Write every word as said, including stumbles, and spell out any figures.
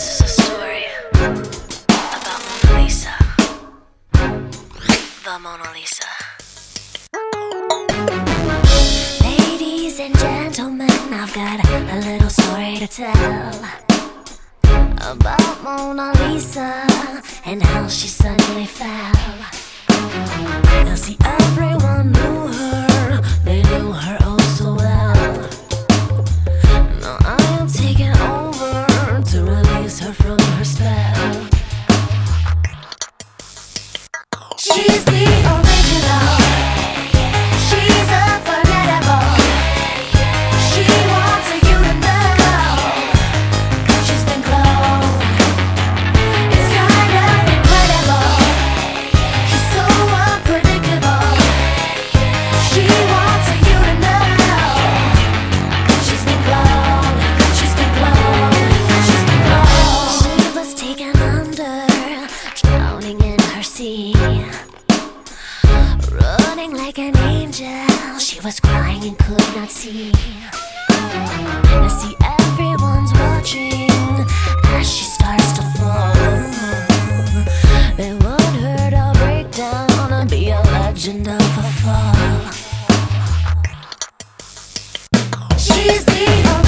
This is a story about Mona Lisa. The Mona Lisa. Ladies and gentlemen, I've got a little story to tell about Mona Lisa and how she suddenly fell. Now see, everyone knew her, they knew her oh so well. Now I am taking over to release her from her spell. She's the original, she's unforgettable. She wants you to know she's been cloned. It's kind of incredible, she's so unpredictable. She wants you to know she's been cloned, she's been cloned, she's been cloned. She was taken under, drowning in her sea, running like an angel, she was crying and could not see. Now see, everyone's watching as she starts to fall. They want her to break down and be a legend of a fall. She's the